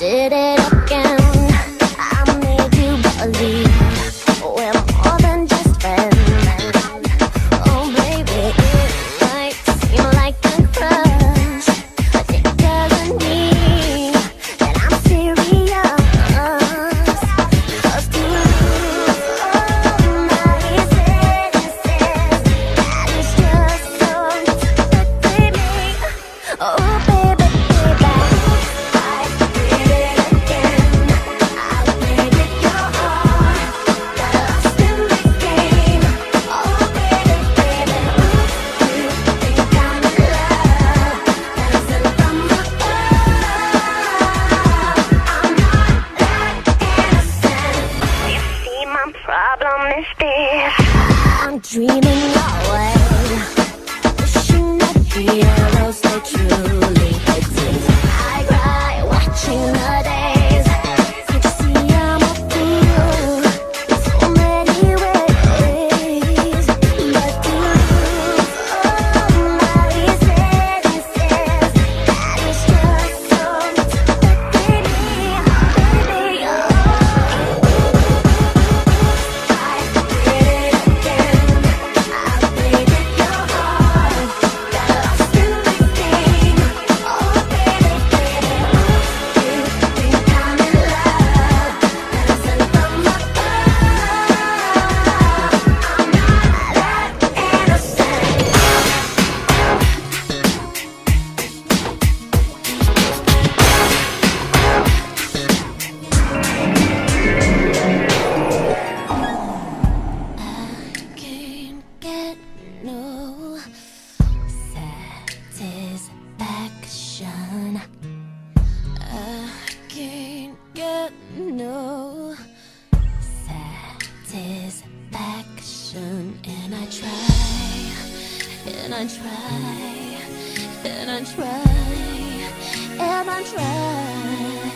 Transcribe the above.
did it again. I made you believe we're more than just friends. Oh baby, it might seem like a crush, but it doesn't mean that I'm serious. 'Cause to lose all my senses, that is just so with me. Oh baby, baby, I did it again. I played with your heart, got lost in this game. Oh baby, baby, you think I'm in love, dancing from above. I'm not that innocent. You see, my problem is this: I'm dreaming away, wishing that the arrows they truly exist. I cry watching the days. Can't you see I'm a fool in so many ways? But to lose all my senses, that is just so much baby, baby, oh. I did it again. I played with your heart, got lost in this game. Oh baby, baby, you think I'm in love, dancing from above. I'm not that innocent. Can't get no satisfaction. I can't get no satisfaction. And I try, and I try, and I try, and I try.